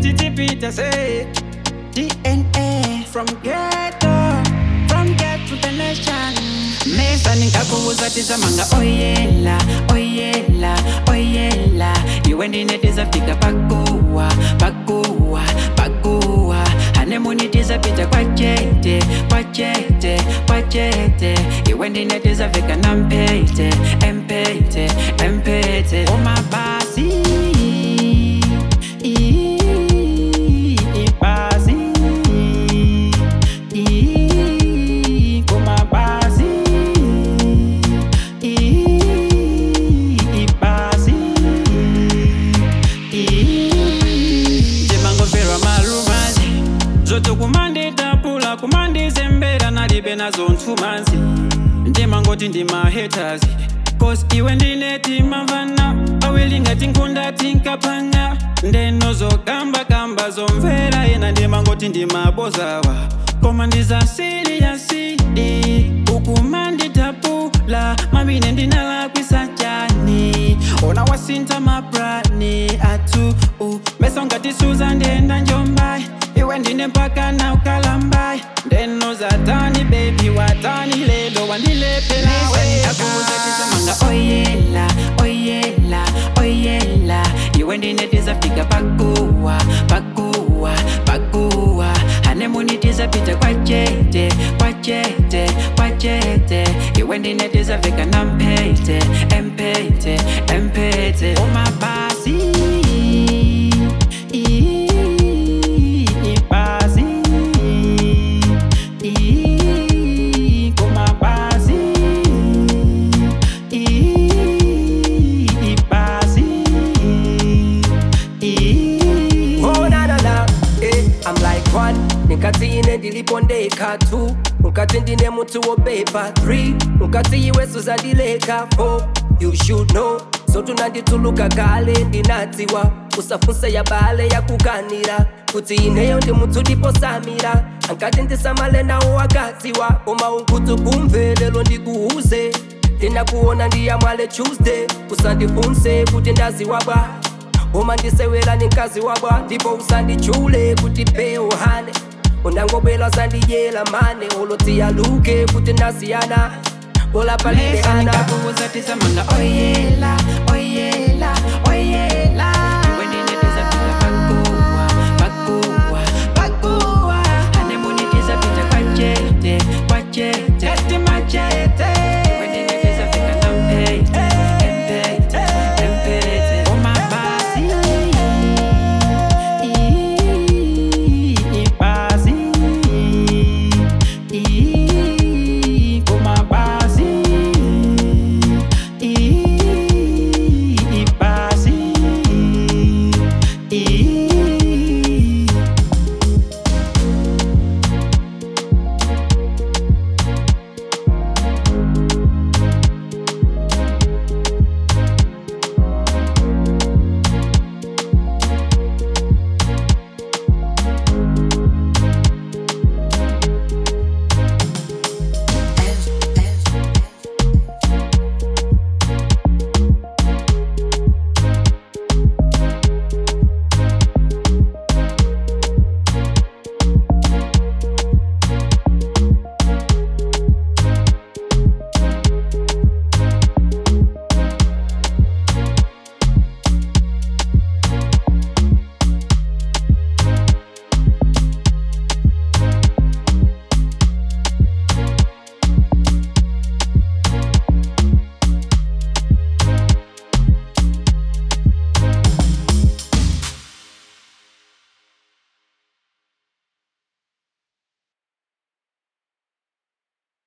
Peter say DNA from ghetto to the nation. Mesa nikakuuza tizamanga oyela, oyela, oyela. Iwe ndinetiza fika pakuwa, pakuwa, pakuwa. Hanemunitiza pita kwa chete, kwa chete, kwa chete. Iwe ndinetiza fika na mpete, empete, empete. Omabasi kumande tapula kumande zembera nalibe nazo ntumanzi ndima ngoti ndima haters cause iwe ndineti mavana awelinga tinkunda tinkapanga ndeno zo kamba zomvera yena ndima ngoti ndima bozawa koma ndiza sidi ukumande tapula mabine ndinala kwisachani ona wasinta mabrani atu mesa ngati suza ndenda njombai iwe ndine mpaka na ukalambai ndeno za tani baby watani lelo wandilepela akuuza tizamanga oyela, oyela, oyela. Iwe ndine tizafika pakuwa, pakuwa, pakuwa. Hanemunitiza pita kwa chete, kwa chete, kwa chete. Iwe ndine tizafika na mpete, empete, empete. Omabasi Nkati ine ndilipondeka 2 nkati ndine mutu wopepa 3 nkati iwe suzadileka 4 you should know so tunandituluka kale ndinatiwa usafunse ya bale ya kuganira kuti ineyo ndi mutu diposamira ankati ndisamale nawo wakaziwa koma unkutu kumve lelo ndikuuze ndinakuona ndiyamwale Tuesday usandifunse kuti ndaziwabwa oma ndisewela ninkazi wabwa ndipo usandichule kuti peohane undangobela sandijela mane olotia luke kuti nasiyana bola palide ana nikakuuza tizamanga oyela, oyela, oyela.